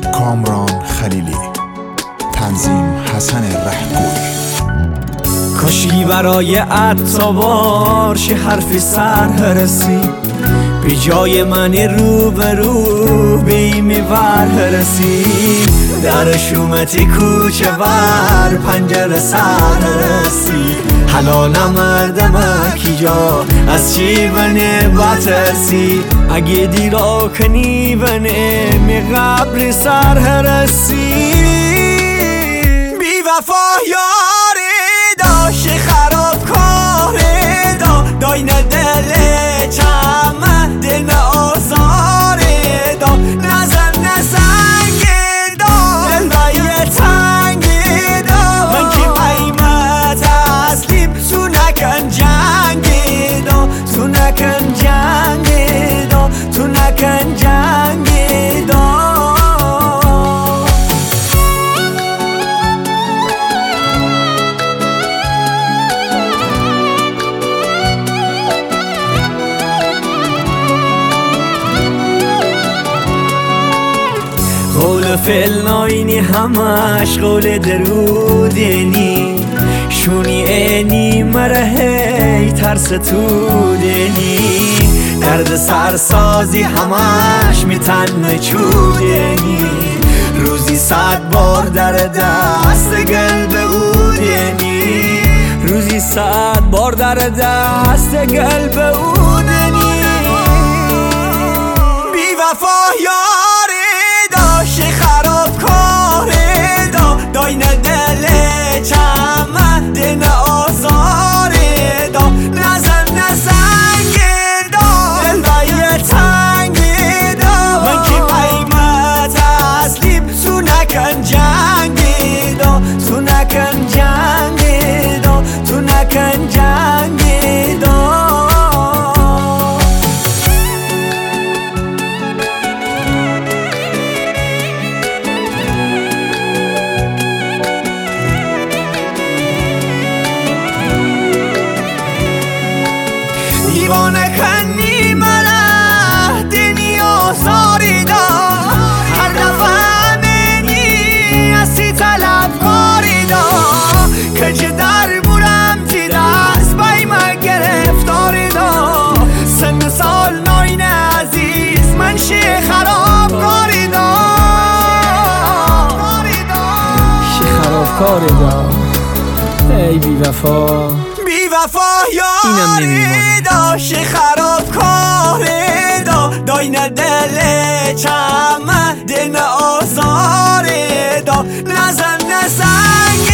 کامران خلیلی، تنظیم حسن رهگوی. کاشکی برای عطابار شه حرف سرهرسی، به جای من روبرو به این ورهرسی. در شومتی کوچه ور پنجره سرهرسی، حالا نمردم کی جا از چی بنه بترسی. اگه دیرا کنی بنه می قبر سرهرسی. بی وفا یاری داشت خراب کاره دا، داینه دل چمه دل آزاره دا. نزن دا دل بایه تنگ دا، من که قیمت تسلیم تو نکن جنگ دا، تو نکن جنگ دا، تو نکن جنگ دا. قول فعل ناینی همش قول درودنی، شونی اینی مرهی ترس تو دنی. درد سرسازی همش میتن چودنی، روزی 100 بار در دست قلب اودنی، روزی 100 بار در دست قلب اودنی. بی وفا یاری داشت خراب کاره دا، داینه دل چمه دل آزاره دا. نزن دا دل بایه تنگ دا، من که قیمت تسلیم تو نکن جنگ دا، تو نکن جنگ دا، تو نکن جنگ دا. دیوانه کنی منه دنی آزاری دا، هر دفعه منی اسی طلب کاری دا. کج در بورم چی دست بای من گرفتاری دا، سن سال ناین عزیز من شه خراب کاری دا، شه خراب کاری دا. ای بی وفا بی وفا یاری داشت خراب کاره دا، داینه دل چمه دل آزاره دا. نزن